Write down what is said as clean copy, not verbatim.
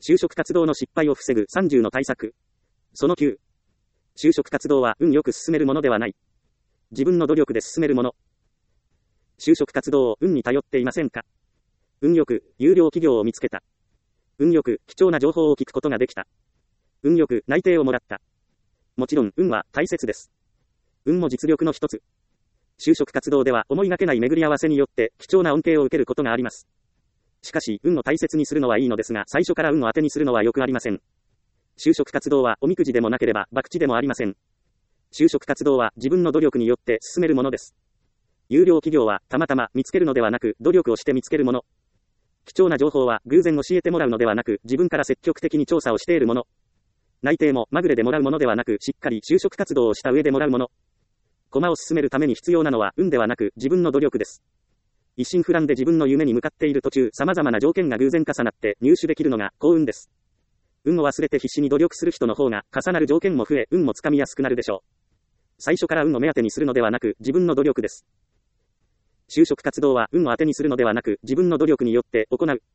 就職活動の失敗を防ぐ30の対策。その9。就職活動は運よく進めるものではない。自分の努力で進めるもの。就職活動を運に頼っていませんか？運よく有料企業を見つけた。運よく貴重な情報を聞くことができた。運よく内定をもらった。もちろん運は大切です。運も実力の一つ。就職活動では思いがけない巡り合わせによって貴重な恩恵を受けることがあります。しかし、運を大切にするのはいいのですが、最初から運を当てにするのはよくありません。就職活動はおみくじでもなければ博打でもありません。就職活動は自分の努力によって進めるものです。有料企業はたまたま見つけるのではなく、努力をして見つけるもの。貴重な情報は偶然教えてもらうのではなく、自分から積極的に調査をしているもの。内定もまぐれでもらうものではなく、しっかり就職活動をした上でもらうもの。駒を進めるために必要なのは運ではなく、自分の努力です。一心不乱で自分の夢に向かっている途中、様々な条件が偶然重なって入手できるのが幸運です。運を忘れて必死に努力する人の方が重なる条件も増え、運もつかみやすくなるでしょう。最初から運を目当てにするのではなく、自分の努力です。就職活動は運を当てにするのではなく、自分の努力によって行う。